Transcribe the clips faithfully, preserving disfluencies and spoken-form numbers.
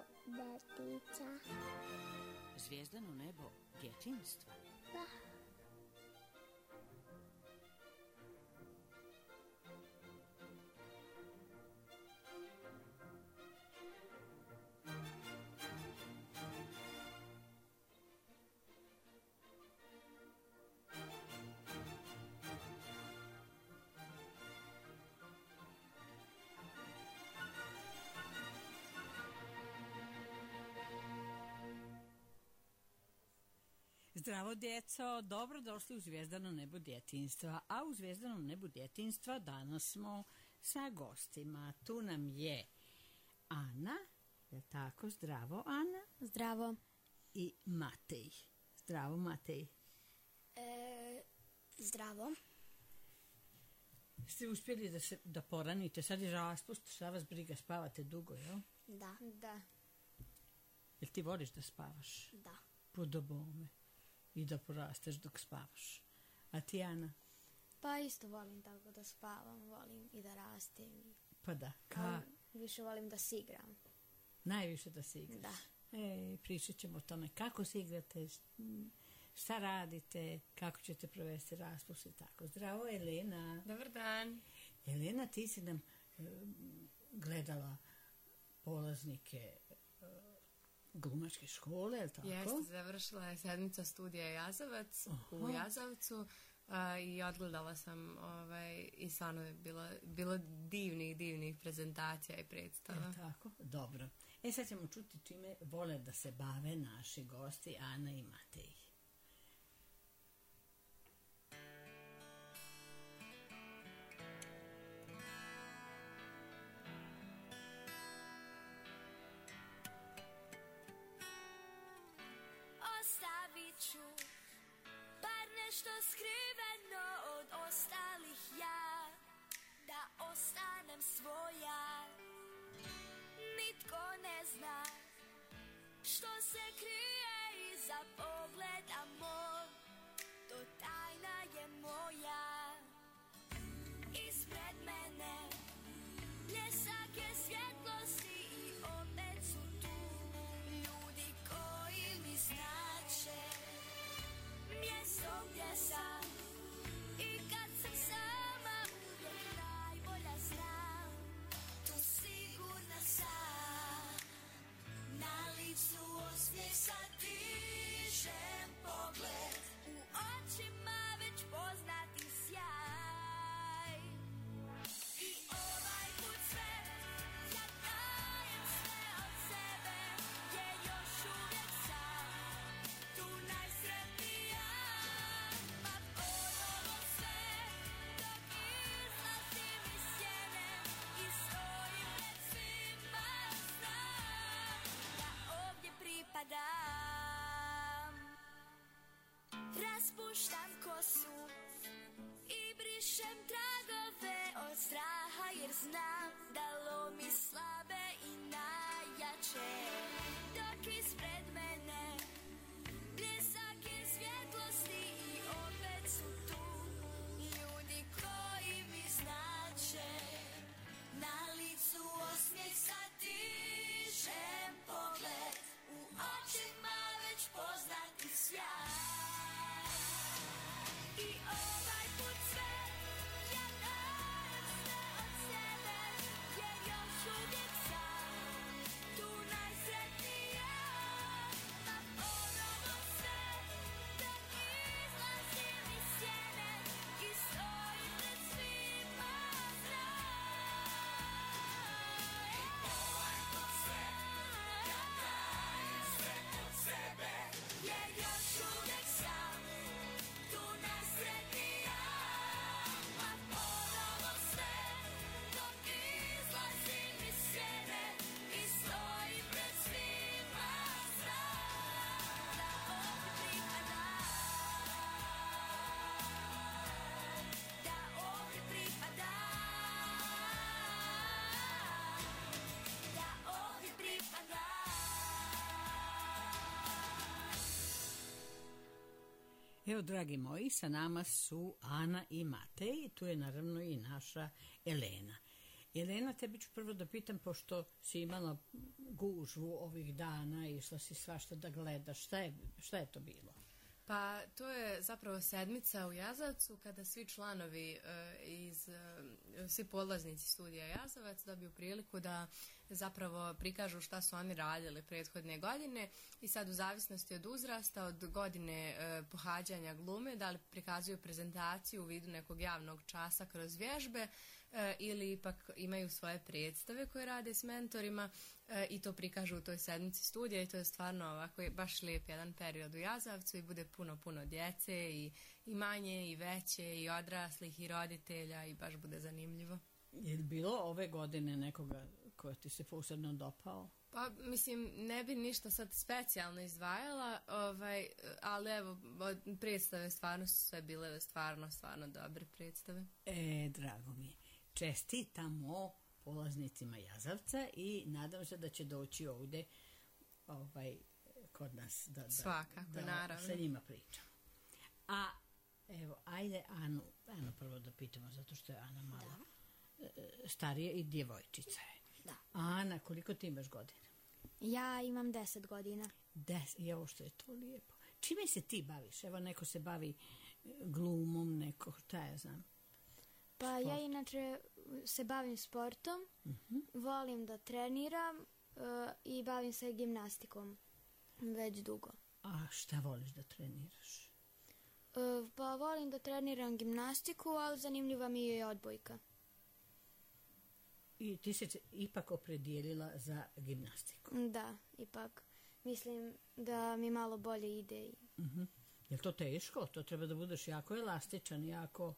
detica. Zvijezdano nebo djetinjstva. Da. Zdravo djeco, dobrodošli u Zvijezdano nebo djetinjstva. A u Zvijezdanom nebu djetinjstva danas smo sa gostima. Tu nam je Ana, je tako? Zdravo Ana. Zdravo. I Matej. Zdravo Matej. E, zdravo. Ste uspjeli da se da poranite? Sad je raspust, šta vas briga, spavate dugo, jel? Da. Da. Jel ti voliš da spavaš? Da. Podobome. I da porasteš dok spavaš. A ti, Ana? Pa isto volim tako da spavam, volim i da rastem. Pa da, ka? Ali više volim da se igram. Najviše da se igraš? Da. E, pričat ćemo o tome kako se igrate, šta radite, kako ćete provesti raspust i tako. Zdravo, Elena. Dobar dan. Elena, ti si nam e, gledala polaznike e, glumačke škole, je li tako? Jeste, završila je sedmica studija Jazavac. Aha. U Jazavcu a, i odgledala sam ovaj, i stvarno je bilo, bilo divnih, divnih prezentacija i predstava. Je tako? Dobro. E sad ćemo čuti čime vole da se bave naši gosti Ana i Matej. Ostavit ću bar nešto skriveno od ostalih ja, da ostanem svoja. Nitko ne zna što se krije iza pogleda mog, to tajna je moja. Ispred mene bljesak je svjetlosti i opet su tu ljudi koji mi znače mjesto gdje sam, i kad sam sama uvijek najbolja znam, tu sigurna sam. Na licu osmijeh sad dižem pogled, u očima već poznati sjaj. I ovaj put sve ja dajem sve od sebe, jer još uvijek sam tu najsretnija. Pa ponovo sve dok izlazim iz sjene i stojim pred svima, znam da ovdje pripadam. Raspuštam kosu i brišem tragove od straha, jer znam da lomi slabe i najjače. Dok ispred mene bljesak je svjetlosti i opet su tu ljudi koji mi znače. Na licu osmijeh sad dižem pogled, u očima već poznati sjaj. I ovaj put sve ja dajem sve od sebe, jer još uvijek sam tu najsretnija. Pa ponovo sve dok izlazim iz sjene i stojim pred svima, znam. I ovaj put sve ja dajem sve od sebe, jer još uvijek sam tu najsretnija. Pa ponovo sve dok izlazim iz sjene i stojim pred svima, znam da ovdje pripadam, da ovdje pripadam, da ovdje pripadam. Evo, dragi moji, sa nama su Ana i Matej, tu je naravno i naša Elena. Jelena, tebi ću prvo da pitam, pošto si imala gužvu ovih dana i išla si svašta da gledaš, šta je, šta je to bilo? Pa to je zapravo sedmica u Jazavcu kada svi članovi e, iz, e, svi polaznici studija Jazavac dobiju priliku da zapravo prikažu šta su oni radili prethodne godine i sad u zavisnosti od uzrasta, od godine e, pohađanja glume, da li prikazuju prezentaciju u vidu nekog javnog časa kroz vježbe e, ili ipak imaju svoje predstave koje rade s mentorima e, i to prikažu u toj sedmici studija i to je stvarno ovako baš lijep jedan period u Jazavcu i bude puno, puno djece i, i manje i veće i odraslih i roditelja i baš bude zanimljivo. Je li bilo ove godine nekoga koja ti se posebno dopao? Pa, mislim, ne bi ništa sad specijalno izdvajala, ovaj, ali evo, od predstave stvarno su sve bile stvarno, stvarno dobre predstave. E, drago mi je. Čestitamo polaznicima Jazavca i nadam se da će doći ovdje ovaj, kod nas da, da, Svakako, da naravno. sa njima pričamo. A, evo, ajde Anu, Anu prvo da pitamo, zato što je Ana malo da. starija i djevojčica je. Da. Ana, koliko ti imaš godina? Ja imam deset godina. Des, i ovo što je to lijepo. Čime se ti baviš? Evo, neko se bavi glumom, neko, šta ja znam. Pa Sport. ja inače se bavim sportom, Uh-huh. volim da treniram uh, i bavim se gimnastikom već dugo. A šta voliš da treniraš? Uh, pa volim da treniram gimnastiku, ali zanimljiva mi je i odbojka. I ti se ipak opredijelila za gimnastiku. Da, ipak mislim da mi malo bolje ide. i- Uh-huh. Je li to teško? To treba da budeš jako elastičan, jako...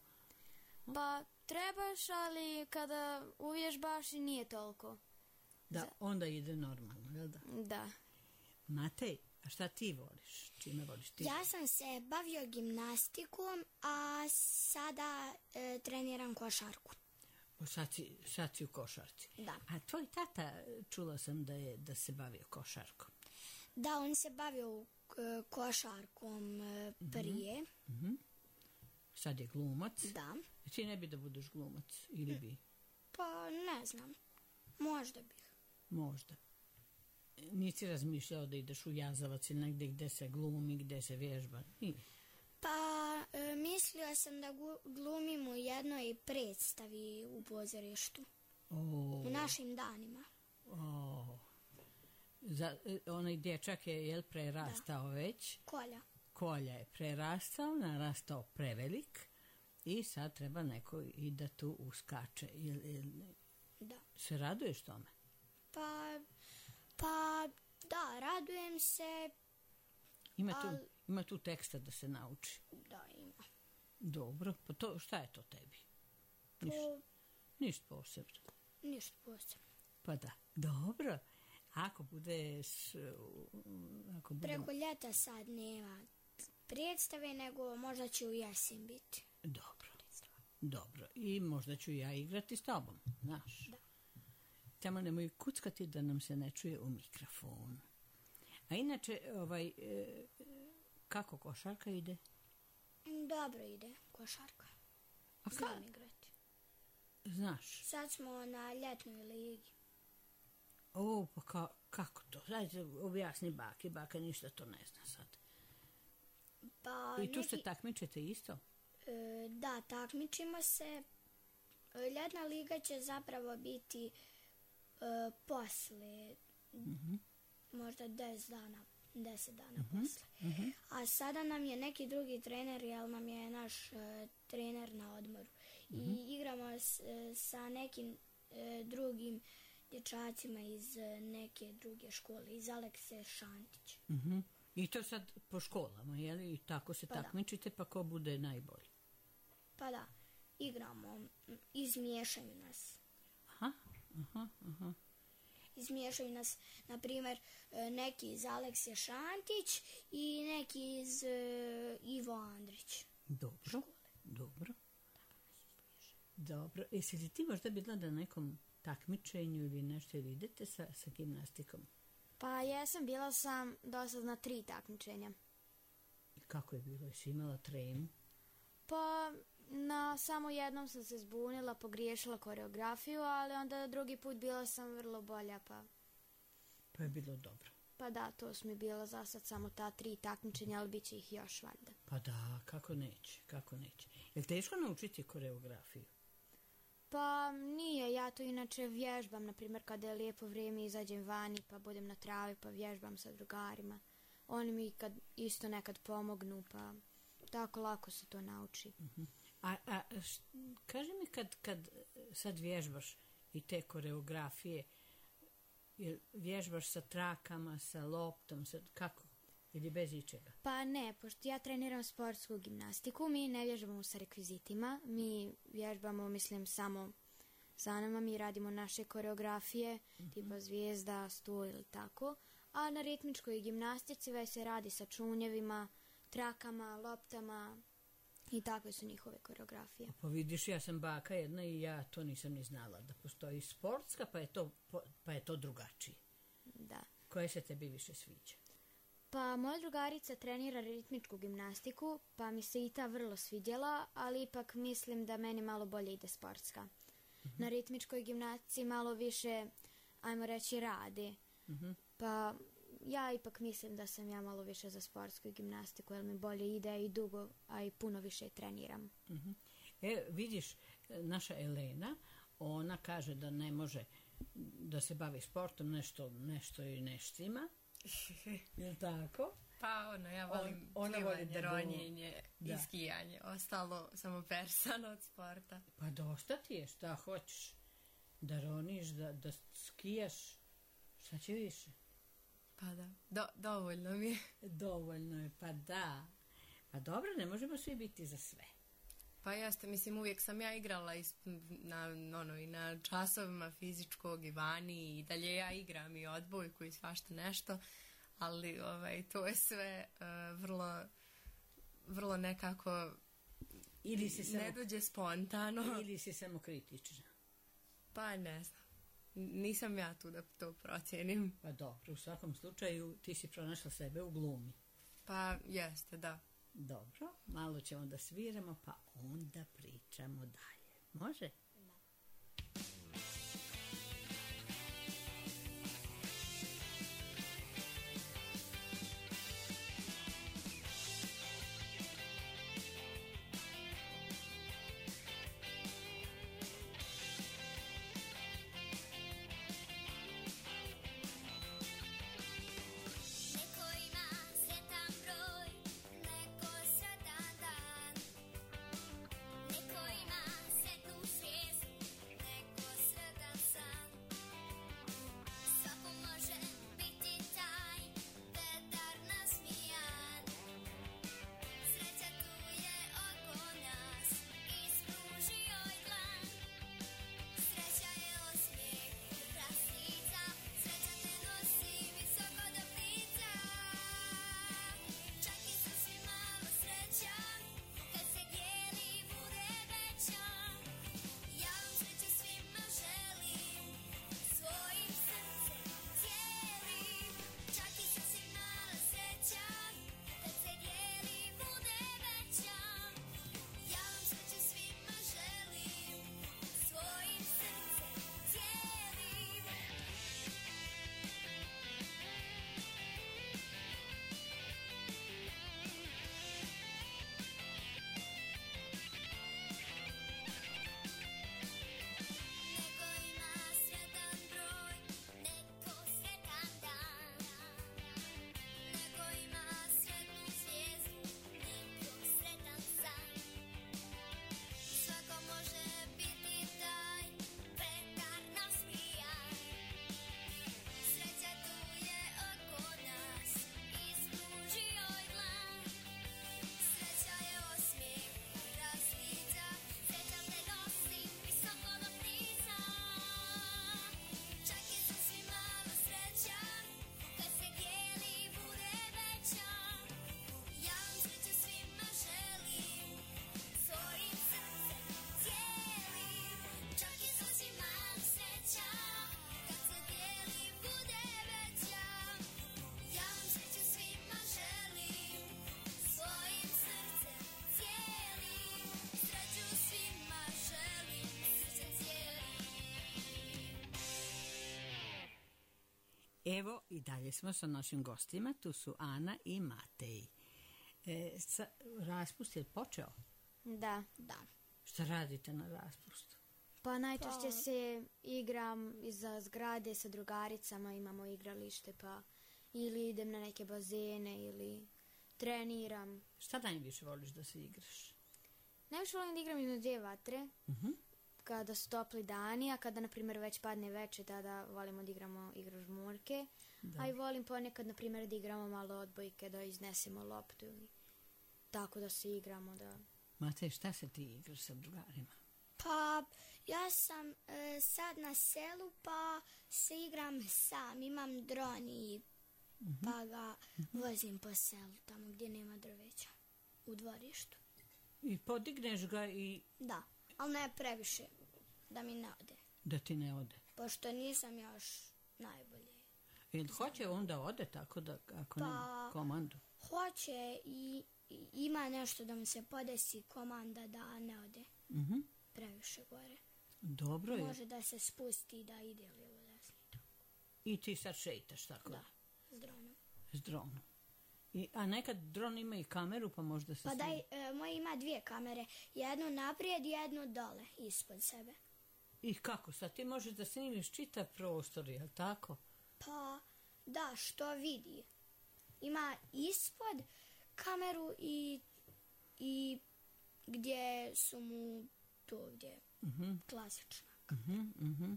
Pa trebaš, ali kada uvježbaš i nije toliko. Da, onda ide normalno, jel da? Da. Matej, a šta ti voliš? Čime voliš ti? Ja sam se bavio gimnastikom, a sada e, treniram košarku. O, sad, si, sad si u košarci. Da. A tvoj tata, čula sam da je da se bavio košarkom. Da, on se bavio e, košarkom e, prije. Uh-huh. Sad je glumac. Da. Ti ne bi da budeš glumac ili bi? Pa ne znam. Možda bih. Možda. Nisi razmišljao da ideš u Jazavac ili negdje gdje se glumi, gdje se vježba? Nije. Pa e, mislio sam da gu- glumim u jednoj predstavi u pozorištu. O, U našim danima. o. Za, e, onaj dječak je jel, prerastao već. Kolja. Kolja je prerastao, narastao prevelik i sad treba neko i da tu uskače. Jel, jel, Da. se raduješ tome? Pa, pa da, radujem se. Ima tu, Al- ima tu teksta da se nauči. Da, ima. Dobro, pa to, šta je to tebi? Ništa, Po, ništa posebno. ništa posebno. Pa da, dobro. Ako bude, s, ako bude Preko ljeta sad nema predstave, nego možda će u jesen biti. dobro, dobro. I možda ću ja igrati s tobom, znaš. Da. Tamo nemoj kuckati da nam se ne čuje u mikrofon. A inače, ovaj, e, kako košarka ide? Dobro ide košarka. A ka, Znam igrati. znaš, Sad smo na ljetnoj ligi. o, pa ka, kako to? Dajte, objasni baki, baka ništa to ne zna sad. Pa I tu se neki- takmičite isto? E, da, takmičimo se. E, Ljetna liga će zapravo biti e, posle Mhm. možda deset dana, deset dana posle. A sada nam je neki drugi trener, jer nam je naš e, trener na odmoru. I igramo s, e, sa nekim e, drugim dječacima iz e, neke druge škole, iz Alekse Šantić. Mhm. I to sad po školama, je li? I tako se Pa da. takmičite, pa ko bude najbolji? Pa da, igramo, m, izmiješaju nas. Aha, aha, aha. Izmiješaju nas, na primjer, e, neki iz Aleksije Šantić i neki iz e, Ivo Andrić. Dobro, dobro. Dobro. Jesi li ti možda bila na nekom takmičenju ili nešto, ili idete sa, sa gimnastikom? Pa jesam, bila sam do sad na tri takmičenja. I kako je bilo? Jesi imala tremu? Pa Na samo jednom sam se zbunila, pogriješila koreografiju, ali onda drugi put bila sam vrlo bolja, pa... Pa je bilo dobro. Pa da, to su mi bila za sad samo ta tri takmičenja, ali bit će ih još valjda. Pa da, kako neće, kako neće. Je li teško naučiti koreografiju? Pa nije, ja to inače vježbam, na primjer kada je lijepo vrijeme izađem vani pa budem na travi pa vježbam sa drugarima. Oni mi kad isto nekad pomognu, pa tako lako se to nauči. Uh-huh. A, a š, kaži mi kad, kad sad vježbaš i te koreografije, jel vježbaš sa trakama, sa loptom, sa, kako? Ili bez ičega? Pa ne, pošto ja treniram sportsku gimnastiku, mi ne vježbamo sa rekvizitima, mi vježbamo, mislim, samo sa nama, mi radimo naše koreografije, mm-hmm. tipa zvijezda, stu ili tako, a na ritmičkoj gimnastici već se radi sa čunjevima, trakama, loptama i takve su njihove koreografije. Pa vidiš, ja sam baka jedna i ja to nisam ni znala, da postoji sportska, pa je to, pa je to drugačije. Da. Koje se tebi više sviđa? Pa moja drugarica trenira ritmičku gimnastiku, pa mi se i ta vrlo svidjela, ali ipak mislim da meni malo bolje ide sportska. Mm-hmm. Na ritmičkoj gimnastici malo više, ajmo reći, radi. Mm-hmm. Pa ja ipak mislim da sam ja malo više za sportsku gimnastiku, jer mi bolje ide i dugo, a i puno više treniram. Mm-hmm. E, vidiš, naša Elena, ona kaže da ne može da se bavi sportom, nešto, nešto i neštima. Je li tako? Pa ono, ja volim On, plivanje, ronjenje i skijanje. Ostalo samo persano od sporta. Pa dosta ti je, šta hoćeš? Da roniš, da, da skijaš, šta će više? Pa da, Do, dovoljno mi je. Dovoljno je, pa da. Pa dobro, ne možemo svi biti za sve. Pa jeste, mislim, uvijek sam ja igrala is, na, ono, i na časovima fizičkog i vani i dalje ja igram i odbojku i svašta nešto, ali ovaj, to je sve uh, vrlo, vrlo nekako ili si samo, ne dođe spontano. Ili si samo kritična. Pa ne znam. Nisam ja tu da to procijenim. Pa dobro, u svakom slučaju ti si pronašla sebe u glumi. Pa jeste, da. Dobro, malo ćemo da sviramo, pa onda pričamo dalje. Može? Neko ima sretnu srijetu. Evo i dalje smo sa našim gostima, tu su Ana i Matej. E, sa, raspust je počeo? Da. Da. Šta radite na raspustu? Pa najčešće Pa- se igram iza zgrade sa drugaricama, imamo igralište, pa ili idem na neke bazene ili treniram. Šta najviše voliš da se igraš? Najviše volim da igram između dvije vatre, Mhm. kada su topli dani, a kada, na primjer, već padne veče, tada volimo da igramo igru žmurke. A i volim ponekad, na primjer, da igramo malo odbojke, da iznesemo loptu ili tako da se igramo, da... Matej, šta se ti igraš sa drugarima? Pa ja sam e, sad na selu pa se igram sam, imam dron i pa ga vozim po selu tamo gdje nema drveća u dvorištu. I podigneš ga i Da, ali ne previše da mi ne ode, da ti ne ode. pošto nisam još najbolji. Jel hoće onda ode tako da ako nema Pa- komandu? Hoće i, i ima nešto da mu se podesi komanda da ne ode Mhm. previše gore. Dobro je. Može da se spusti da ide lijevo desno. I ti sad šeitaš tako Da, s dronom. s dronom. I, a nekad dron ima i kameru pa možda se Pa snima. daj, e, moj ima dvije kamere, jednu naprijed i jednu dole, ispod sebe. I kako sad ti možeš da snimiš čitav prostor, jel tako? Pa da, što vidi. Ima ispod kameru i, i gdje su mu tu gdje Mhm, klasična. mhm, mhm.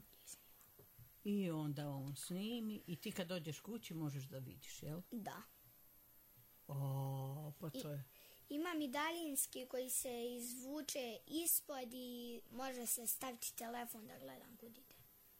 I onda on snimi i ti kad dođeš kući možeš da vidiš, jel? Da. O, pa I- to je... Imam i daljinski koji se izvuče ispod i može se staviti telefon da gledam kud ide.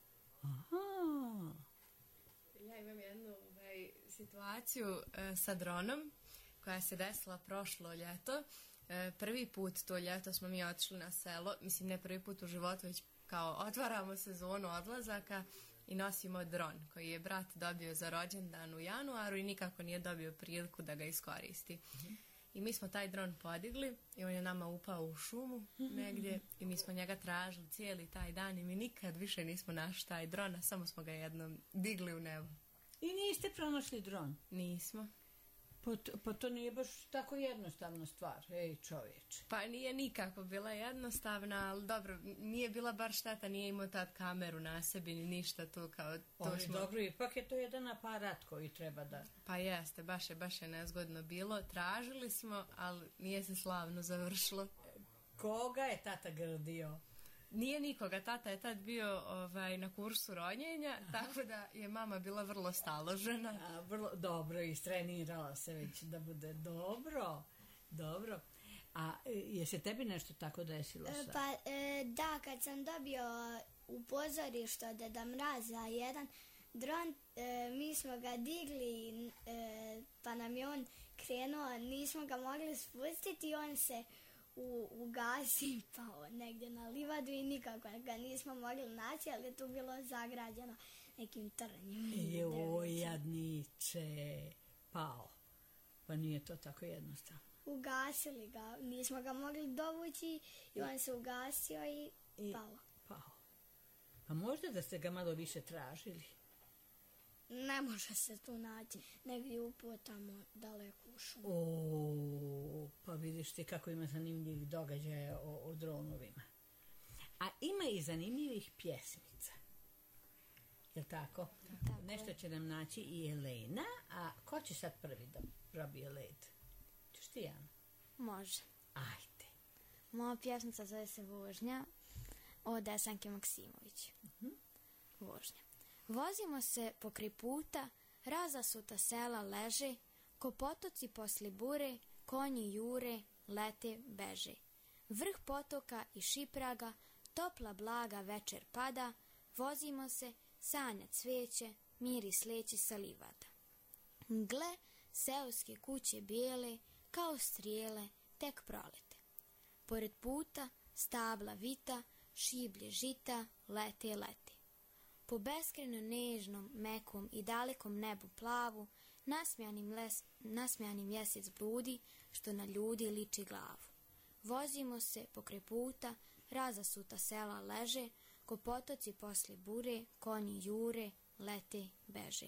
Aha. Ja imam jednu ovaj, situaciju e, sa dronom koja se desila prošlo ljeto. E, prvi put to ljeto smo mi otišli na selo, mislim ne prvi put u životu, već kao otvaramo sezonu odlazaka i nosimo dron koji je brat dobio za rođendan u januaru i nikako nije dobio priliku da ga iskoristi. I mi smo taj dron podigli i on je nama upao u šumu negdje i mi smo njega tražili cijeli taj dan i mi nikad više nismo našli taj dron, a samo smo ga jednom digli u nebo. I niste pronašli dron? Nismo. Pa, to- pa to nije baš tako jednostavna stvar, ej čovječe. Pa nije nikako bila jednostavna, ali dobro, nije bila bar šteta, nije imao tad kameru na sebi ni ništa tu kao to Ali smo... dobro, ipak je to jedan aparat koji treba da... Pa jeste, baš je, baš je nezgodno bilo. Tražili smo, ali nije se slavno završilo. Koga je tata grdio? Nije nikoga, tata je tad bio ovaj, na kursu ronjenja, tako da je mama bila vrlo staložena. A, vrlo dobro, istrenirala se već da bude dobro, dobro. A e, je se tebi nešto tako desilo E, sa... Pa e, da, kad sam dobio u pozorištu od Deda Mraza jedan dron, e, mi smo ga digli, e, pa nam je on krenuo, nismo ga mogli spustiti i on se u, ugasi pao negdje na livadu i nikako ga nismo mogli naći, ali je tu bilo zagrađeno nekim trnjem. i Joj, drvećem. jadniče, pao. Pa nije to tako jednostavno. Ugasili ga, nismo ga mogli dovući i on se ugasio i I- pao. Pao. Pa možda da ste ga malo više tražili. Ne može se tu naći, negdje upo tamo daleko u šumu. O, pa vidiš ti kako ima zanimljivih događaja o, o dronovima. A ima i zanimljivih pjesmica. Jel tako? Tako Nešto će nam naći i Elena, a ko će sad prvi da probije led? Češ ti, Ana? Može. Ajde. Moja pjesmica zove se Vožnja od Desanke Maksimović. Vožnja. Vozimo se pokraj puta, razasuta sela leže, ko potoci posli bure, konji jure, lete, beže. Vrh potoka i šipraga, topla blaga večer pada, vozimo se, sanja cveće, miri sleće sa livada. Gle, seoske kuće bijele, kao strijele, tek prolete. Pored puta, stabla vita, šiblje žita, lete, lete. Po beskreno nežnom, mekom i dalekom nebu plavu, nasmijanim, les, nasmijanim mjesec bludi, što na ljudi liči glavu. Vozimo se pokraj puta, razasuta sela leže, ko potoci posle bure, konji jure, lete, beže.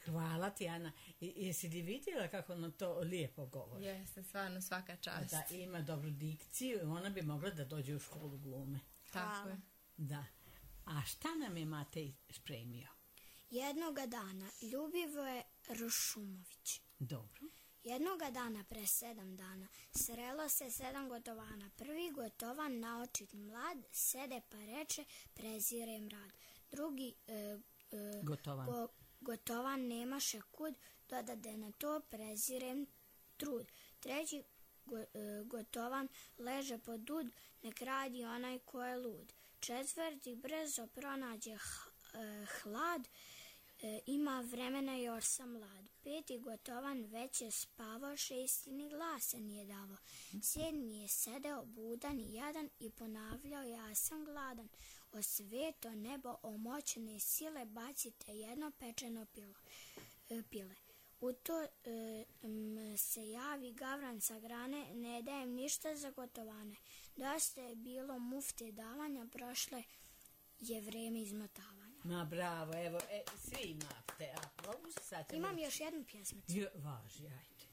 Hvala ti, Ana. I, jesi li vidjela kako nam to lijepo govori? Jeste, stvarno svaka čast. Da, ima dobru dikciju, ona bi mogla da dođe u školu glume. Tako je. Da. A šta nam je Matej spremio? Jednoga dana Ljubivoje Ršumović. Dobro. Jednoga dana pre sedam dana srelo se sedam gotovana. Prvi gotovan naočit mlad, sede pa reče prezirem rad. Drugi e, e, Gotovan. go- gotovan nemaše kud, dodade na to prezirem trud. Treći go- e, gotovan leže pod dud, nek radi onaj ko je lud. Četvrti brzo pronađe h- e, hlad, E, ima vremena još sam mlad. Peti gotovan već je spavao, šesti ni glasa nije davao. Sedmi je sedeo budan i jadan i ponavljao ja sam gladan. O sveto nebo, o moćne sile bacite jedno pečeno pilo, e, pile. U to e, m, se javi gavran sa grane, ne dajem ništa za gotovane. Dosta je bilo mufte davanja, prošle je vreme izmotavanja. Ma bravo, evo, e, svi imate aplauz. Sad ćemo- Imam još jednu pjesmicu. Jo, važi, ajde.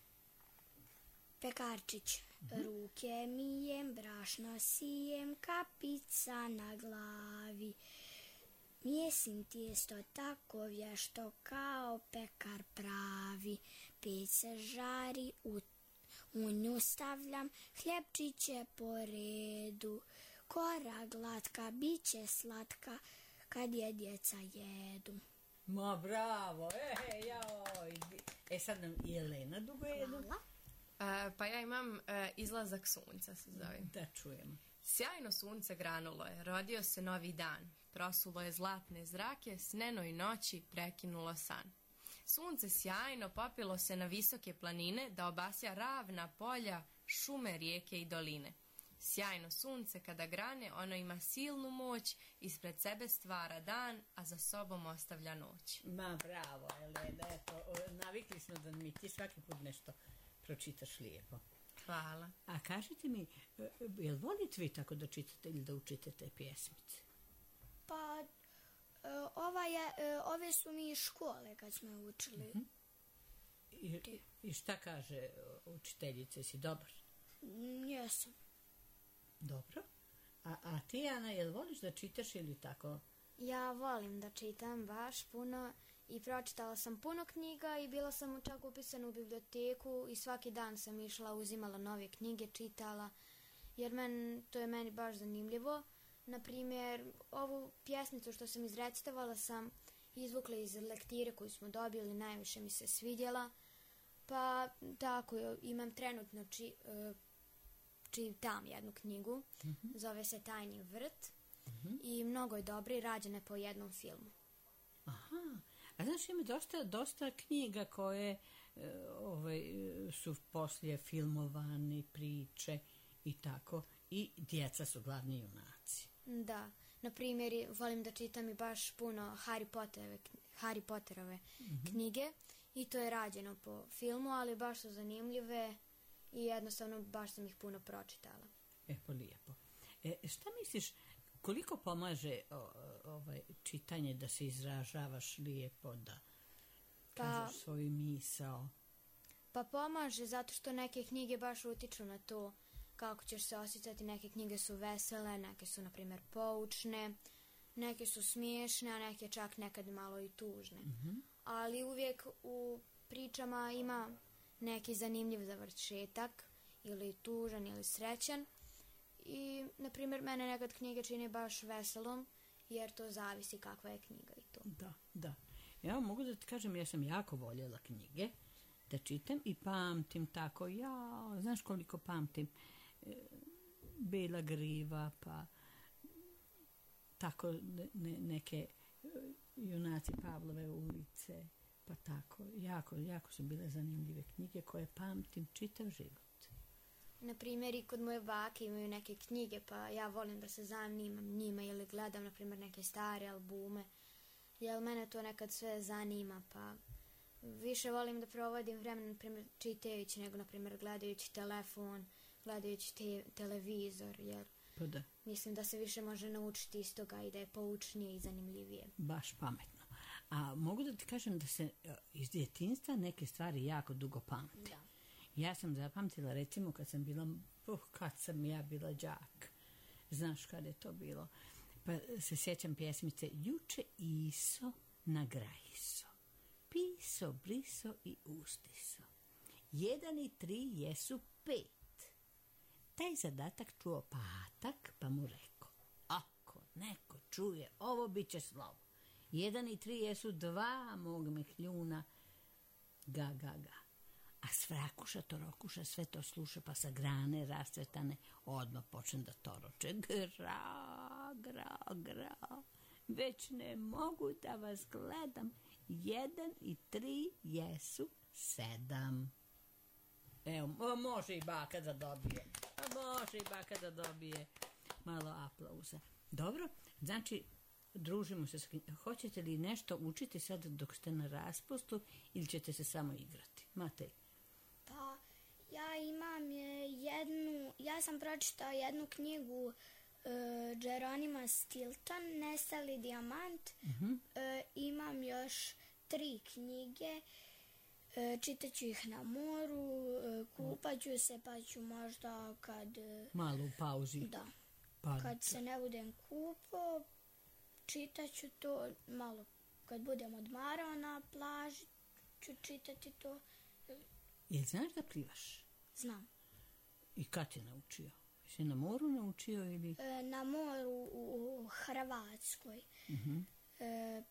Pekarčić, ruke mijem, brašno sijem, kapica na glavi. Mjesim tijesto tako vješto kao pekar pravi. Peć se žari, u, u nju stavljam hljepčiće po redu. Kora glatka, bit će slatka kad je djeca jedu. Ma bravo, e, joj. E sad nam Jelena dugo jednu. Hvala. E, pa ja imam e, izlazak sunca se zove. Da čujemo. Sjajno sunce granulo je, rodio se novi dan. Prosulo je zlatne zrake, s nenoj noći prekinulo san. Sunce sjajno popilo se na visoke planine da obasja ravna polja, šume, rijeke i doline. Sjajno sunce kada grane, ono ima silnu moć, ispred sebe stvara dan, a za sobom ostavlja noć. Ma bravo, Jelena, eto, o, navikli smo da mi ti svaki put nešto pročitaš lijepo. Hvala. A kažite mi, e, jel volite vi tako da čitate ili da učite te pjesmice? Pa, e, ova je, e, ove su mi iz škole kad smo je učili. I, i šta kaže učiteljica, si dobar? Mm, Jesam. Dobro. A, a ti, Ana, jel voliš da čitaš ili tako? Ja volim da čitam baš puno i pročitala sam puno knjiga i bila sam čak upisana u biblioteku i svaki dan sam išla, uzimala nove knjige, čitala, jer men, to je meni baš zanimljivo. Naprimjer, ovu pjesmicu što sam izrecitovala sam izvukla iz lektire koju smo dobili, najviše mi se svidjela, pa tako imam trenutno či, e, čitam jednu knjigu, zove se Tajni vrt i mnogo je dobra i rađena je po jednom filmu. Aha. A znaš, ima dosta, dosta knjiga koje e, ovaj, e, su poslije filmovani, priče i tako. I djeca su glavni junaci. Da, na primjer volim da čitam i baš puno Harry Potterove, Harry Potterove knjige i to je rađeno po filmu, ali baš su zanimljive i jednostavno baš sam ih puno pročitala. Epo, lijepo. E, šta misliš, koliko pomaže o, ovaj, čitanje da se izražavaš lijepo, da Pa- kažeš svoju misao? Pa pomaže zato što neke knjige baš utiču na to kako ćeš se osjećati. Neke knjige su vesele, neke su na primjer poučne, neke su smiješne, a neke čak nekad malo i tužne. Ali uvijek u pričama ima neki zanimljiv završetak, ili tužan ili srećan. I, na primjer, mene nekad knjige čini baš veselom, jer to zavisi kakva je knjiga i to. Da, da. Ja mogu da ti kažem, ja sam jako voljela knjige da čitam i pamtim tako, ja, znaš koliko pamtim, e, Bela griva, pa tako ne, ne- neke e, junaci Pavlove ulice, pa tako, jako, jako su bile zanimljive knjige koje pamtim čitav život. Na primjer, i kod moje bake imaju neke knjige, pa ja volim da se zanimam njima ili gledam, na primjer, neke stare albume, jer mene to nekad sve zanima, pa više volim da provodim vremena, na primjer, čitajući, nego, na primjer, gledajući telefon, gledajući te, televizor, jer Pa da, mislim da se više može naučiti iz toga i da je poučnije i zanimljivije. baš pametno. A mogu da ti kažem da se e, iz djetinjstva neke stvari jako dugo pamte. Da. Ja sam zapamtila, recimo, kad sam bila, uh, kad sam ja bila đak. Znaš kad je to bilo? Pa se sjećam pjesmice Juče Iso na grajiso, piso, briso i ustiso. Jedan i tri jesu pet. Taj zadatak čuo patak, pa mu reko, ako neko čuje ovo, bit će slovo. Jedan i tri jesu dva, mog me hljuna, ga, ga, ga. A svrakuša, torokuša, sve to sluša, pa sa grane rascvetane odmah počne da toroče. Gra, gra, gra, već ne mogu da vas gledam. Jedan i tri jesu sedam. Evo, mo- može i baka da dobije. A može i baka da dobije malo aplauza. Dobro, znači, družimo se. s knjigom. Hoćete li nešto učiti sad dok ste na raspustu ili ćete se samo igrati? Matej. Pa ja imam e, jednu, ja sam pročitao jednu knjigu e, Jeronima Stilton, Nestali dijamant. E, imam još tri knjige, e, čitat ću ih na moru, e, kupat ću se pa ću možda kad, e, Malo u pauzi. da, Pa, kad se ne budem kupao, čitat ću to malo. Kad budem odmarao na plaži ću čitati to. jel znaš da plivaš? Znam. I kad je naučio? Jesi na moru naučio ili... E, na moru u, u Hrvatskoj, e,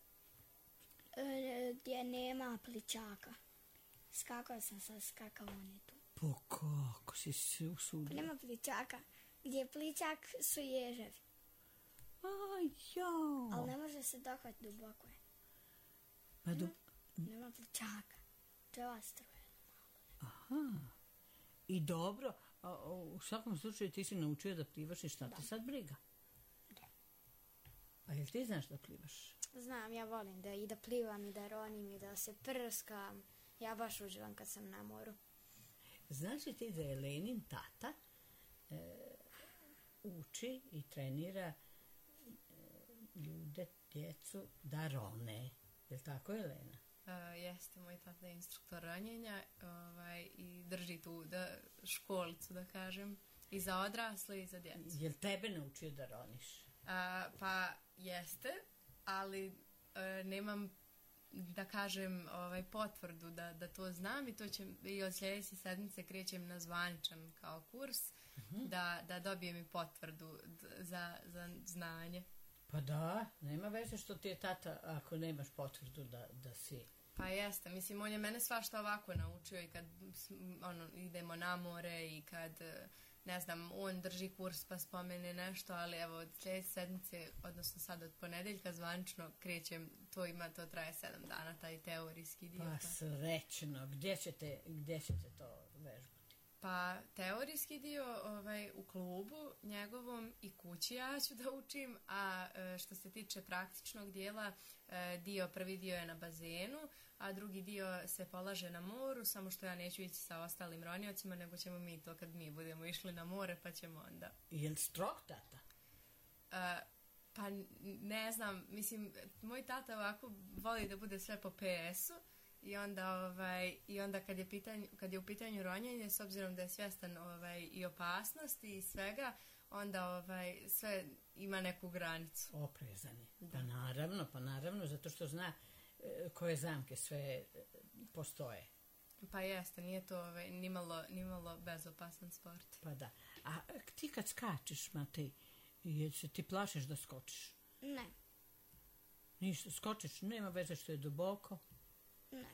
e, gdje nema plićaka. Skakao sam sa skakavonitu. Po kako si se usudio? Nema plićaka. Gdje je plićak su ježevi. Aj, jao. Ali ne može se dohvatiti, duboko je. Pa do... Nema plićaka. To je ostrvo. Aha. I dobro, a, a, u svakom slučaju ti si naučio da plivaš i šta te sad briga? Da. A jel ti znaš da plivaš? Znam, ja volim da i da plivam i da ronim i da se prskam. Ja baš uživam kad sam na moru. Znaš li ti da je Lenin tata e, uči i trenira e, ljude, djecu da rone? Jel tako, Elena? Uh, jeste, moj tata je instruktor ronjenja, ovaj, i drži tu da, školicu, da kažem, i za odrasle i za djecu. Jel tebe naučio da roniš? Uh, pa jeste, ali uh, nemam, da kažem, ovaj, potvrdu da, da to znam i to će i od sljedeće sedmice krećem na zvaničan kao kurs da, da dobijem i potvrdu d- za, za znanje. Pa da, nema veze što ti je tata ako nemaš potvrdu da, da si... Pa jeste, mislim, on je mene svašta ovako naučio i kad s- ono, idemo na more i kad, eh, ne znam, on drži kurs pa spomene nešto, ali evo od sljedeće sedmice, odnosno sad od ponedeljka zvanično krećem, to ima, to traje sedam dana, taj teorijski dio. Pa srećno, gdje ćete, gdje ćete to vežbati? Pa teorijski dio ovaj, u klubu njegovom i kući ja ću da učim, a e, što se tiče praktičnog dijela, e, dio, prvi dio je na bazenu, a drugi dio se polaže na moru, samo što ja neću ići sa ostalim roniocima, nego ćemo mi to kad mi budemo išli na more, pa ćemo onda... Jel strog tata? E, pa n- ne znam, mislim, moj tata ovako voli da bude sve po pe esu, I onda, ovaj, i onda kad, je pitanje, kad je u pitanju ronjenje, s obzirom da je svjestan ovaj, i opasnosti i svega, onda ovaj, sve ima neku granicu. Oprezan je. Pa naravno, pa naravno, zato što zna e, koje zamke sve e, postoje. Pa jeste, nije to ovaj, nimalo, nimalo bezopasan sport. Pa da. A ti kad skačeš, Matej, jel se ti plašiš da skočiš? Ne, Ništa, skočiš, nema veze što je duboko. ne.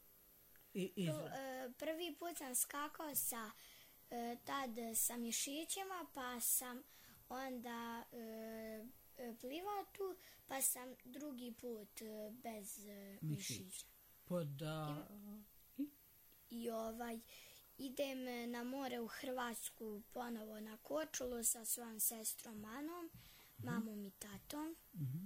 I, i, To, e, prvi put sam skakao sa e, tad sa mišićima, pa sam onda e, e, plivao tu, pa sam drugi put e, bez e, Mišića. mišića. pa da... I? I ovaj, idem na more u Hrvatsku ponovo na Korčulu sa svojom sestrom Anom, mamom i tatom.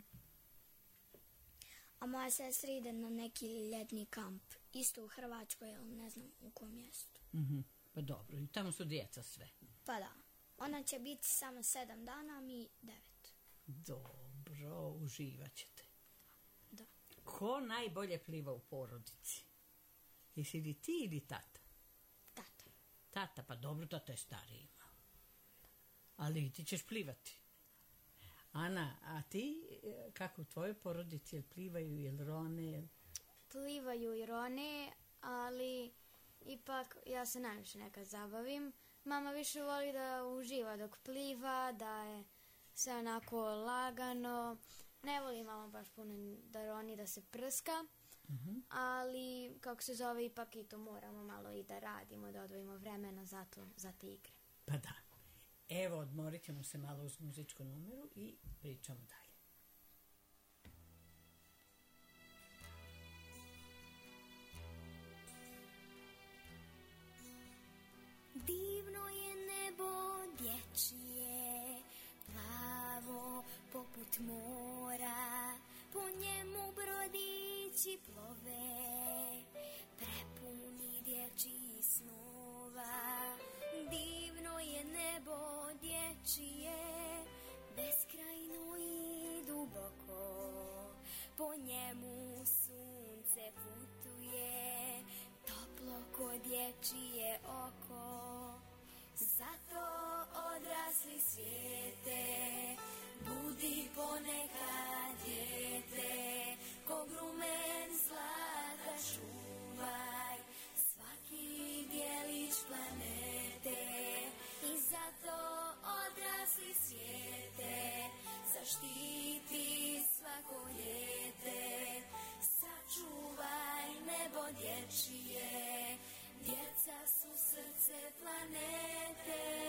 A moja sestra ide na neki ljetni kamp, isto u Hrvatskoj, ali ne znam u kom mjestu. Mhm. Pa dobro, i tamo su djeca sve. Pa da, ona će biti samo sedam dana, mi devet. Dobro, uživat ćete. Da. Ko najbolje pliva u porodici? Jesi li ti ili tata? Tata. Tata, pa dobro, tata je stariji malo. Ali i ti ćeš plivati. Ana, a ti, e, kako u tvojoj porodici, jel plivaju, jel rone, jel... Plivaju i rone, ali ipak ja se najviše nekad zabavim. Mama više voli da uživa dok pliva, da je sve onako lagano. Ne voli mama baš puno da roni, da se prska, Mhm. ali kako se zove, ipak i to moramo malo i da radimo, da odvojimo vremena za to, za te igre. Pa da. Evo, odmorit ćemo se malo uz muzičku numeru i pričamo dalje. Divno je nebo dječje, plavo poput mora, po njemu brodići plove, prepuni dječjih snova. Divno je nebo dječje, beskrajno i duboko, po njemu sunce putuje, toplo ko dječje oko. Zato odrasli svijete, budi ponekad dijete, ko grumen zlata čuvaj svaki djelić planete. I zato odrasli svijete, zaštiti svako dijete, sačuvaj nebo dječje, djeca su srce planete.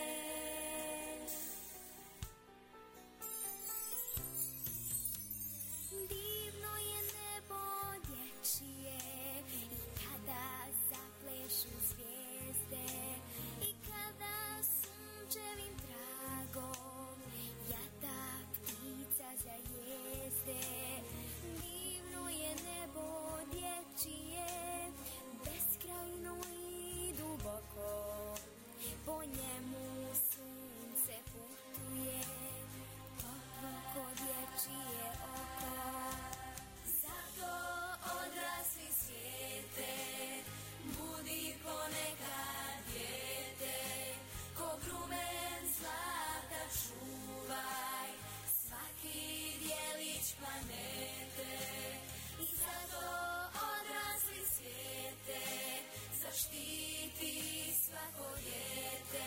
Divno je nebo dječje, i kada zaplešu zvijezde, i kada sunčevim tragom jata ptica zajezde. Divno je nebo dječje, beskrajno i duboko, po njemu sunce putuje, toplo ko dječje oko. Zato odrasli svijete, budi ponekad dijete, ko grumen zlata čuvaj svaki djelić planete. I zato odrasli svijete, zaštiti svako dijete,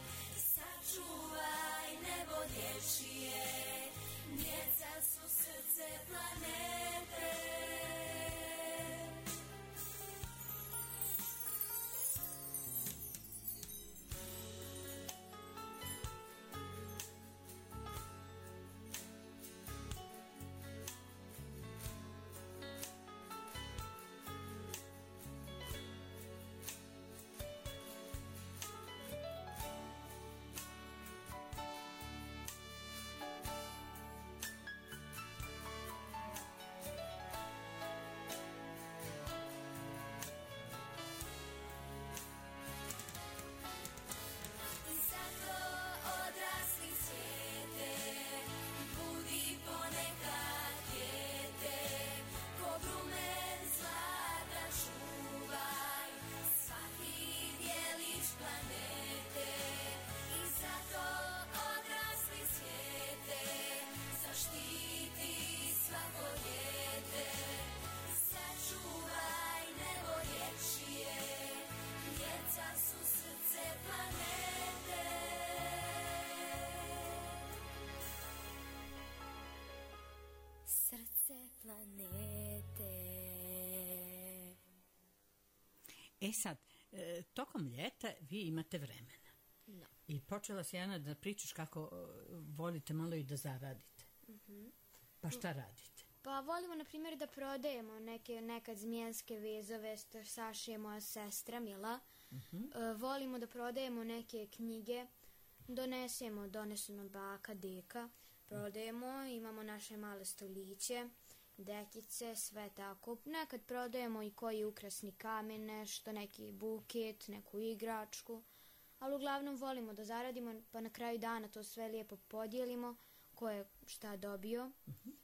sačuvaj nebo dječje, djeca su srce planete. Srce planete. E sad, e, tokom ljeta vi imate vremena. No. I počela si, Ana, da pričaš kako e, volite malo i da zaradite. Pa šta radite? Pa volimo, na primjer, da prodajemo neke nekad zmijenske vezove, što Saša je moja sestra, Mila. E, volimo da prodajemo neke knjige, donesemo, donesu nam baka, deka, prodajemo, imamo naše male stoliće, dekice, sve tako. Nekad prodajemo i koji ukrasni kamen, nešto, neki buket, neku igračku, ali uglavnom volimo da zaradimo, pa na kraju dana to sve lijepo podijelimo, ko je šta dobio.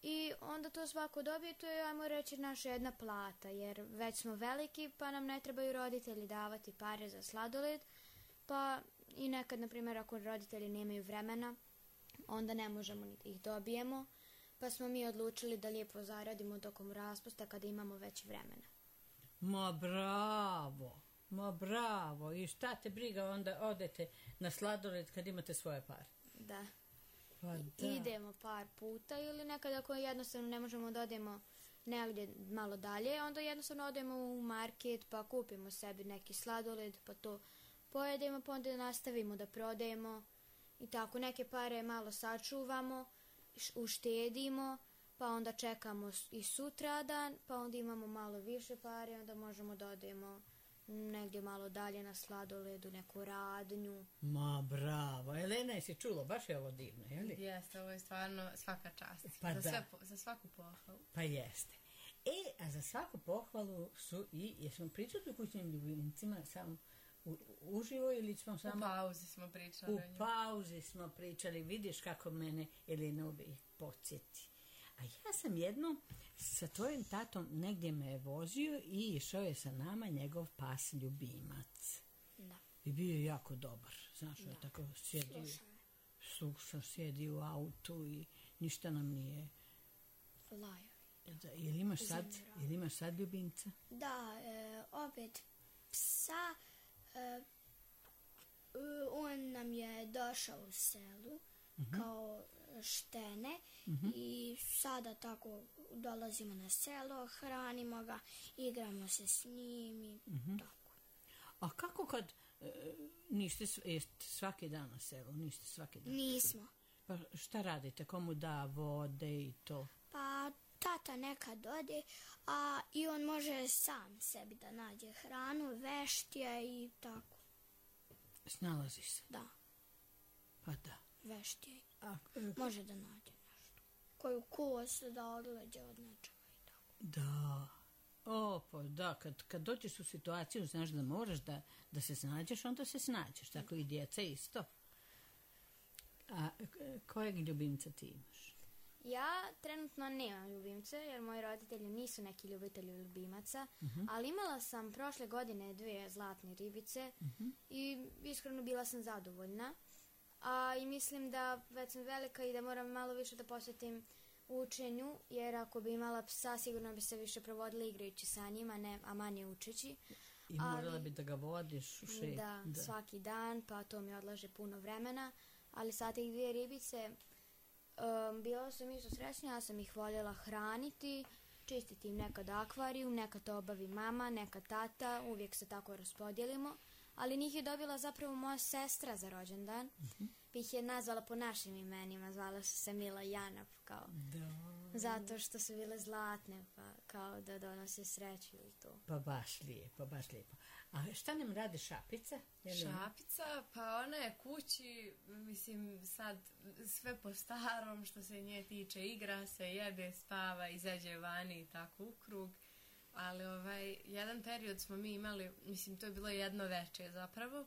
I onda to svako dobije, to je, ajmo reći, naša jedna plata, jer već smo veliki, pa nam ne trebaju roditelji davati pare za sladoled, pa i nekad, na primjer, ako roditelji nemaju vremena, onda ne možemo ni da ih dobijemo, pa smo mi odlučili da lijepo zaradimo tokom raspusta kada imamo već vremena. Ma bravo, ma bravo. I šta te briga, onda odete na sladoled kad imate svoje pare? Da. Pa I- da. Idemo par puta ili nekada ako jednostavno ne možemo da odemo negdje malo dalje, onda jednostavno odemo u market pa kupimo sebi neki sladoled pa to pojedemo pa onda nastavimo da prodajemo i tako neke pare malo sačuvamo, š- uštedimo pa onda čekamo s- i sutradan pa onda imamo malo više pare onda možemo da odemo negdje malo dalje na sladoledu, neku radnju. Ma bravo. Elena, jesi čulo? Baš je ovo divno, je li? Jeste, ovo je stvarno svaka čast. Pa za, da. sve, po- za svaku pohvalu. Pa jeste. E, a za svaku pohvalu su i, jesmo pričali o kućnim ljubimcima samo u, uživo ili smo U samo... pauzi smo pričali U o njemu. pauzi smo pričali, vidiš kako mene Elena uvijek podsjeti. A ja sam jednom sa tvojim tatom negdje me je vozio i išao je sa nama njegov pas ljubimac. Da. I bio je jako dobar. Znaš, je tako sjedio, Slušaj, slušao, sjedi u autu i ništa nam nije. lajovi. Da, jel imaš sad, Uznemirava. jel imaš sad ljubimca? Da, e, opet psa, e, e, on nam je došao u selu kao štene i sada tako dolazimo na selo, hranimo ga, igramo se s njim i tako. A kako kad e, niste s- jeste svaki dan na selu, niste svaki dan? Nismo. Pa šta radite, komu da vode i to? Pa tata nekad ode, a i on može sam sebi da nađe hranu, vešt je i tako. Snalazi se, Da, pa da. vešt je. A, e, Može da nađe nešto. Koju kos da odleđe od nečega i tako. da. O, pa da, kad, kad dođeš u situaciju, znaš da moraš da, da se snađeš, onda se snađeš. Tako i djeca isto. A e, kojeg ljubimca ti imaš? Ja trenutno nemam ljubimce jer moji roditelji nisu neki ljubitelji ljubimaca, ali imala sam prošle godine dvije zlatne ribice i iskreno bila sam zadovoljna. A i mislim da već sam velika i da moram malo više da posvetim učenju, jer ako bi imala psa sigurno bi se više provodila igrajući sa njima, ne, a manje učeći. I Ali- morala bi da ga vodiš u šet. Da, svaki dan, pa to mi odlaže puno vremena, ali sa tih dvije ribice um, bila sam isto srećna, ja sam ih voljela hraniti, čistiti im nekad akvarijum, nekad to obavi mama, nekad tata, uvijek se tako raspodjelimo, ali njih je dobila zapravo moja sestra za rođendan, bi ih je nazvala po našim imenima, zvala su se Mila i Jana, kao, Da. zato što su bile zlatne, pa kao da donose sreću i to. Pa baš lijepo, baš lijepo. A šta nam radi Šapica? Je li- Šapica, pa ona je kući, mislim sad sve po starom što se nje tiče, igra se, jede, spava, izađe vani i tako u krug. Ali ovaj, jedan period smo mi imali, mislim to je bilo jedno veče zapravo,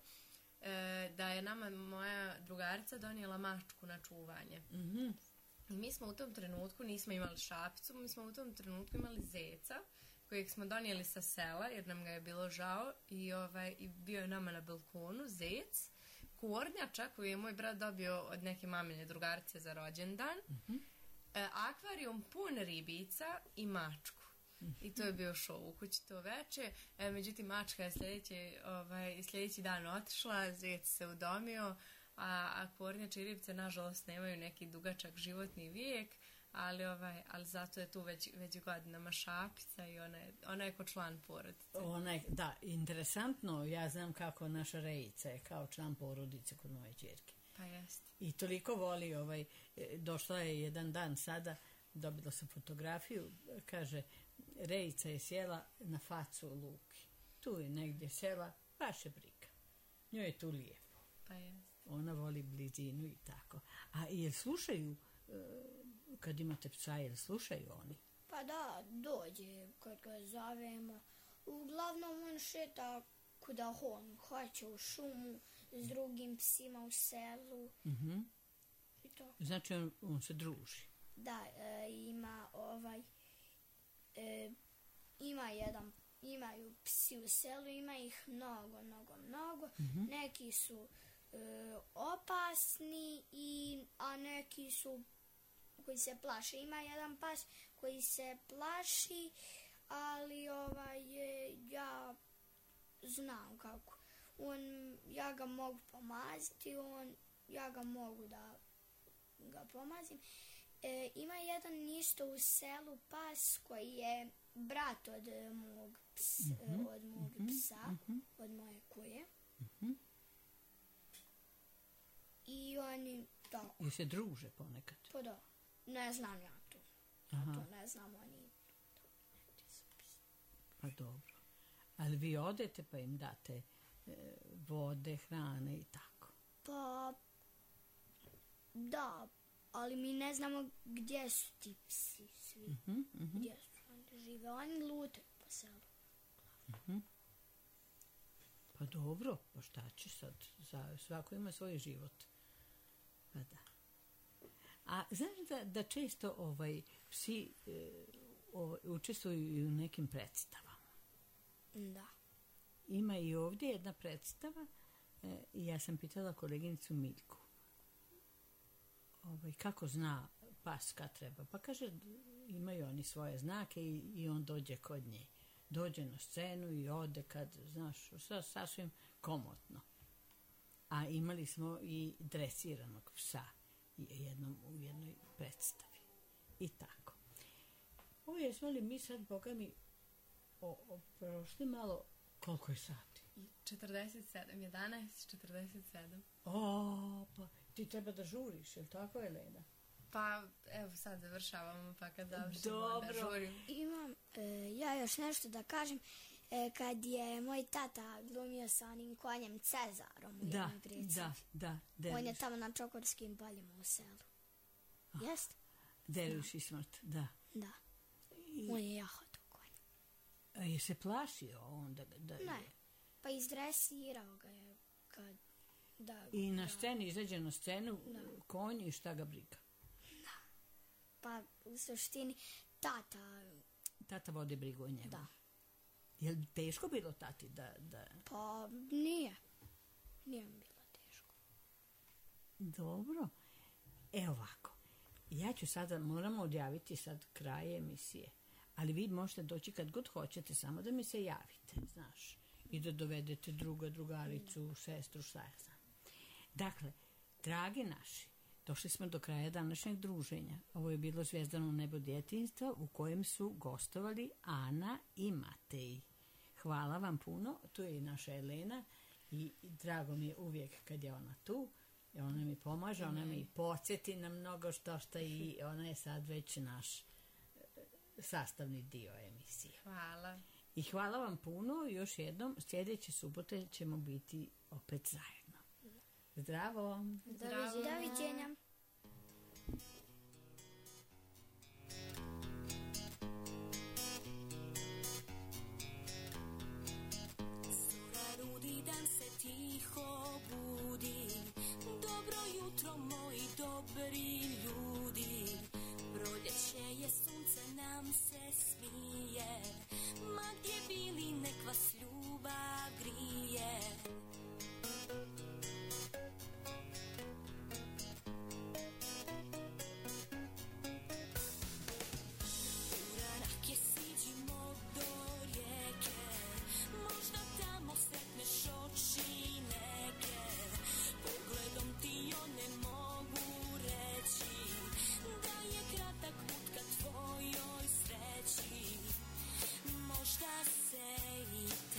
e, da je nama moja drugarica donijela mačku na čuvanje. Mhm. I mi smo u tom trenutku, nismo imali Šapicu, mi smo u tom trenutku imali zeca kojeg smo donijeli sa sela jer nam ga je bilo žao i, ovaj, i bio je nama na balkonu zec, kornjača koju je moj brat dobio od neke mamine drugarice za rođendan, e, akvarijum pun ribica i mačku. I to je bio show u kući to veče. E, međutim, mačka je sljedeći, ovaj, sljedeći dan otišla, zec se udomio, a, a kornjače i ribice nažalost nemaju neki dugačak životni vijek, ali, ovaj, ali zato je tu već, već godinama Šapica i ona je, ona je ko član porodice. Ona je, da, interesantno, ja znam kako naša Rejica je kao član porodice kod moje ćerke. Pa jeste. I toliko voli, ovaj, e, došla je jedan dan sada, dobila sam fotografiju, kaže, Rejica je sjela na facu Luki. Tu je negdje sjela, baš je briga. Njoj je tu lijepo. Pa jeste. Ona voli blizinu i tako. A jel slušaju, e, kad imate psa, jel slušaju oni? Pa da, dođe kad ga zovemo. Uglavnom on šeta kuda on hoće u šumu s drugim psima u selu Mhm. i to. Znači on, on se druži. Da, e, ima ovaj, e, ima jedan, imaju psi u selu, ima ih mnogo, mnogo, mnogo. Mhm. Neki su e, opasni, i, a neki su koji se plaše. Ima jedan pas koji se plaši, ali ovaj, e, ja znam kako. On, ja ga mogu pomaziti, on, ja ga mogu da ga pomazim. E, ima jedan isto u selu pas koji je brat od mog, ps, Mhm, od mog mhm, psa, mhm. od moje kuje. Mhm. I oni, da, I se druže ponekad. pa da, ne znam ja to. Aha. Ja to ne znam, oni... Pa dobro. Ali vi odete pa im date e, vode, hrane i tako. Pa, da, ali mi ne znamo gdje su ti psi svi. Mhm, mhm. Gdje su oni žive? Oni lute po selu. Pa dobro, pa šta će sad? Za- Svako ima svoj život. Pa da. A znaš da, da često ovaj, psi e, ovaj, učestvuju i u nekim predstavama? Da. Ima i ovdje jedna predstava e, i ja sam pitala koleginicu Miljku ovaj, kako zna pas kad treba. Pa kaže, imaju oni svoje znake i, i on dođe kod nje. Dođe na scenu i ode kad, znaš, sa, sasvim komotno. A imali smo i dresiranog psa i jednom, u jednoj predstavi. I tako. Ovo jesmo li mi sad, boga mi, o, o, prošli malo, koliko je sati? četrdeset sedam, jedanaest četrdeset sedam. O, pa ti treba da žuriš, je li tako, Elena? Pa, evo sad završavamo, pa kad završimo Dobro. da žurim. Imam e, ja još nešto da kažem. E, kad je moj tata glumio sa onim konjem Cezarom u Da, jednoj prici. da, da. On je Derviš, tamo na Čokorskim poljima u selu. Jest? derviš i smrt, da. Da. I, On je jahao tu konja. a je se plašio on da, da Ne. Pa izdresirao ga je kad... Da, I na da. sceni, izađe na scenu, konj i šta ga briga. Pa u suštini tata, Tata vodi brigu o njemu. da. Je li teško bilo tati da, da... Pa nije. Nije mi bilo teško. Dobro. E ovako. Ja ću sada, moramo odjaviti sad kraj emisije. Ali vi možete doći kad god hoćete, samo da mi se javite, znaš. I da dovedete druga, drugaricu, sestru, šta ja znam. Dakle, dragi naši, došli smo do kraja današnjeg druženja. Ovo je bilo Zvijezdano nebo djetinjstva u kojem su gostovali Ana i Matej. Hvala vam puno, tu je i naša Elena i drago mi je uvijek kad je ona tu. I ona mi pomaže, ona mi podsjeti na mnogo što što i ona je sad već naš e, sastavni dio emisije. Hvala. I hvala vam puno, još jednom, sljedeće subote ćemo biti opet zajedno. Zdravo! Zdravo. Doviđenja. Zora rudi, dan se tiho budi. Dobro jutro, moji dobri ljudi. Proljeće je, sunce nam se smije. Ma gdje bili, nek vas ljubav grije. Uranak je, siđimo do rijeke. Možda tamo sretneš oči neke. Pogledom ti one mogu reći da je kratak put ka tvojoj sreći. Možda se i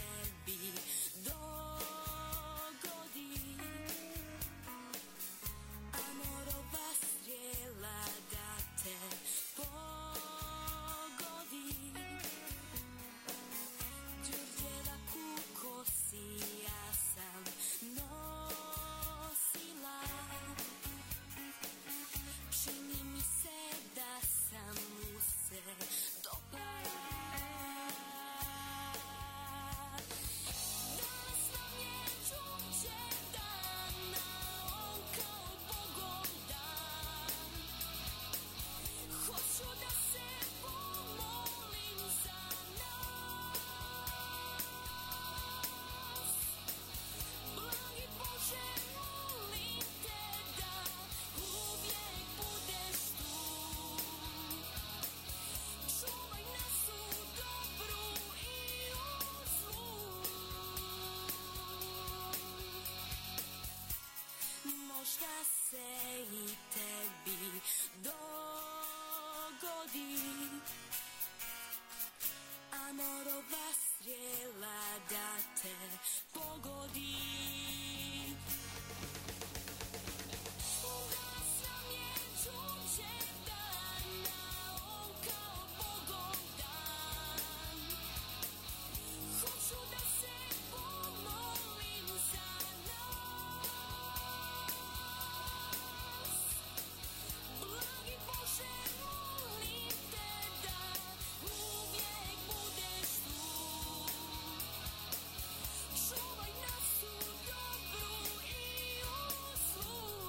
vodi, amorova strijela da te pogodi. Ugas nam je čuđe dana, on kao Bogom dan. Hoću da se pomolim za nas. Blagi Bože, molim te da uvijek budeš tu. Čuvaj nas u dobru i u zlu.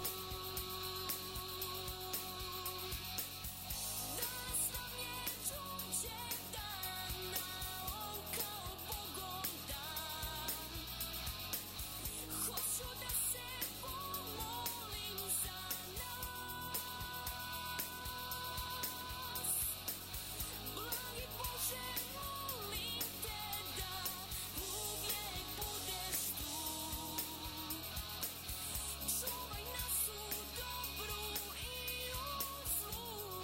Danas nam je čuđe dana, on kao Bogom dan. Hoću da se pomolim za nas. Blagi Bože, molim te da uvijek budeš tu. Čuvaj nas u dobru i u zlu.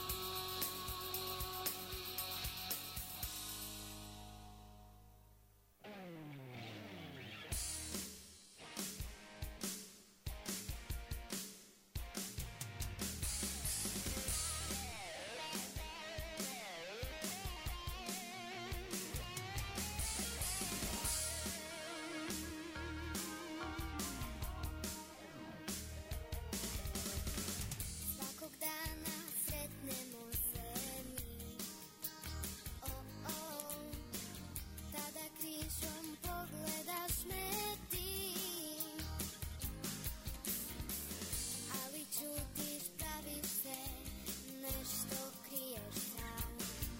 Svakog dana sretnemo se mi, oh, oh, tada križom pogledaš me ti, ali čutiš, praviš se, nešto kriješ sam.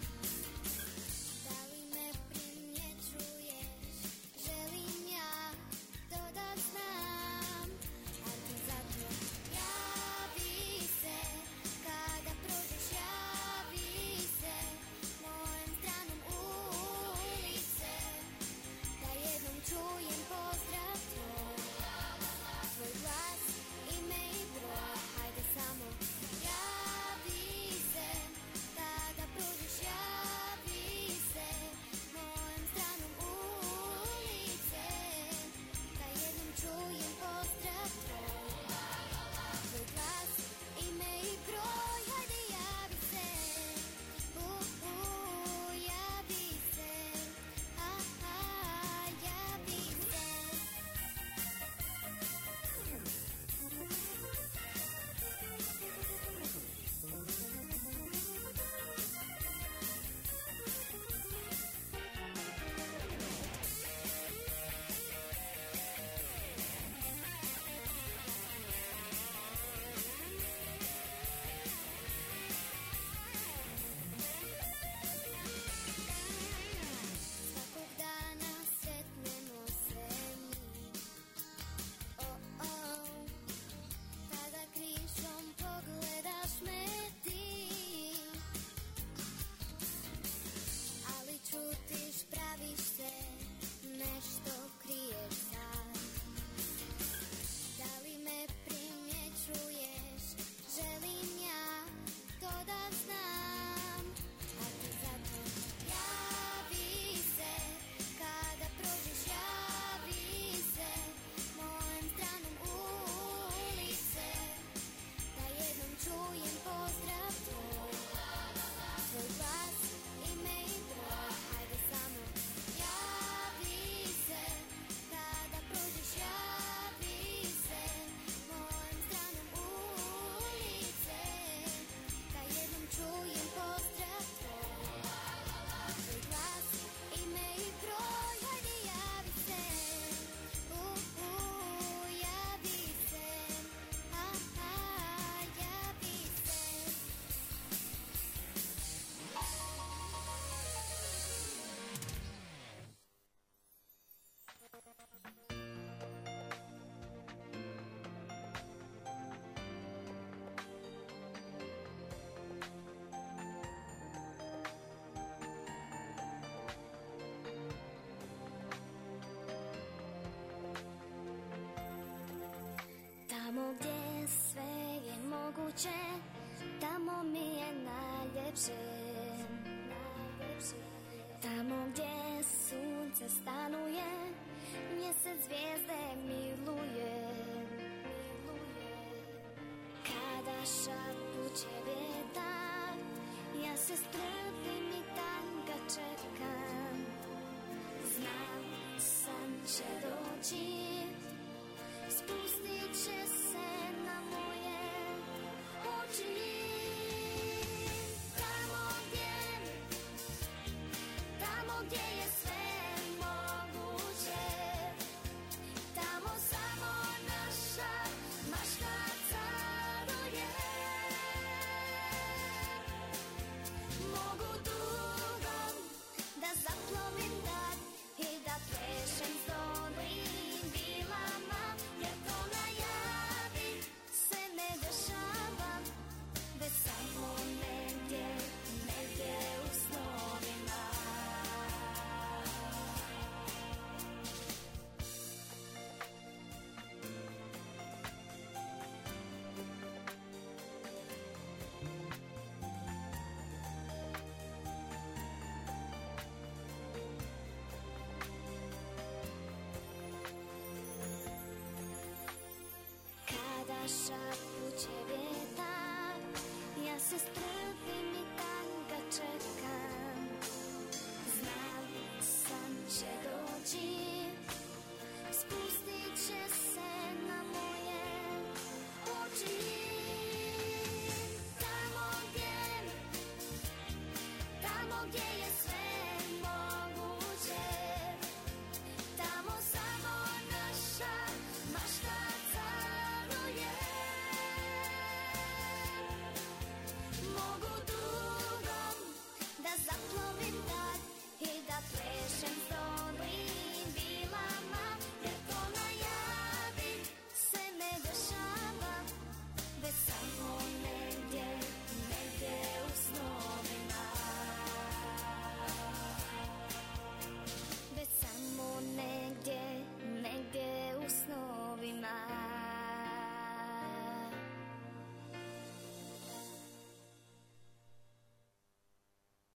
Da li me primjećuješ, želim ja to da znam, a ti zato javi se, kada prođeš javi se, mojom stranom ulice, da jednom čujem pozdrav tvoj, tvoj glas, ime i broj, hajde samo javi se, kada prođeš javi se, mojom stranom ulice, da jednom čujem pozdrav tvoj, tvoj glas, ime i broj, hajde javi se, uh, uh, javi se, ah, ah, javi se. Svakog dana sretnemo se mi, oh, oh, tada križom pogledaš me ti, ali čutiš, praviš se, nešto kriješ sad. Da li me primjećuješ, želim ja to da znam, a ti zato javi se, kada prođeš javi se, mojom stranom ulice, da jednom čujem pozdrav tvoj, tvoj glas, ime i broj, hajde samo javi se, kada prođeš javi se, mojom stranom ulice, da jednom čujem pozdrav tvoj, tvoj glas, ime i broj, hajde javi se, uh, uh, javi se, ah, ah, javi se. Tamo gdje sve je moguće, tamo mi je najljepše. se